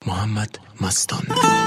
محمد مستان.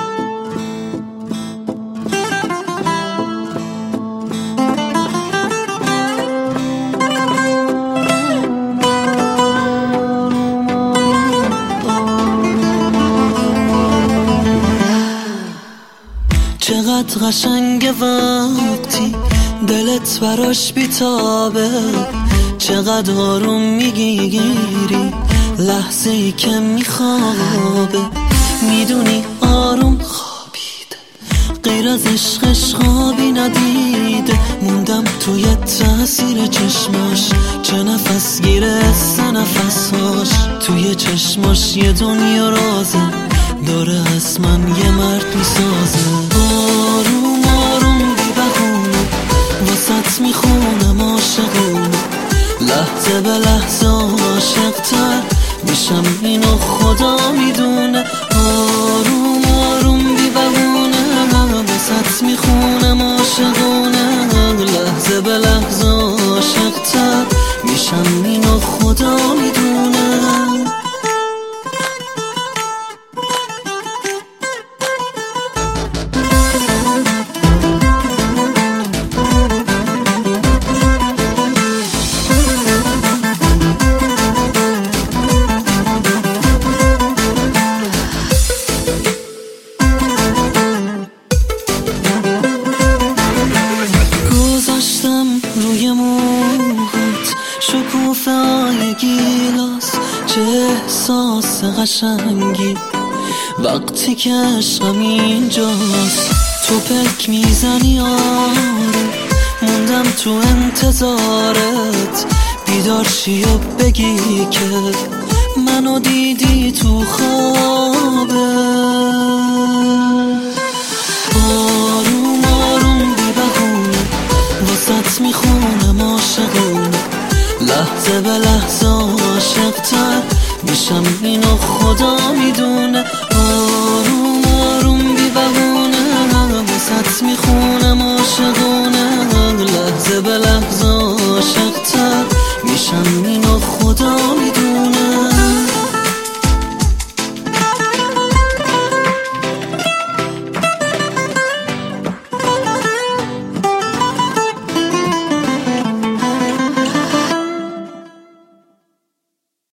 چقدر قشنگه وقتی دلت براش بیتابه، چقدر آروم میگیری لحظه ای که میخوابه، میدونی آروم خوابیده غیر از عشقش خوابی ندیده، موندم توی تاثیر چشماش، چه نفس گیره سه نفساش، توی چشماش یه دنیا رازه، داره از من یه مرد میسازه. آروم آروم بی بهونه واسط میخونم عاشقونه، لحظه به لحظه عاشق‌تر میشم اینو خدا میدونه. آروم آروم بی بهونه واسط میخونم عاشقونه، لحظه به لحظه عاشق‌تر میشم اینو خدا میدونه. روی موهات شکوفه های گیلاس، چه احساس قشنگی وقتی که عشقم اینجاست، تو پلک میزنی آره، موندم تو انتظارت، بیدار چی و بگی که منو دیدی تو خوابه. آروم آروم بی بهونه واسط میخونم عاشقونه، لحظه به لحظه عاشق‌تر میشم اینو خدا میدونه. آروم آروم بی بهونه واسط میخونم عاشقونه،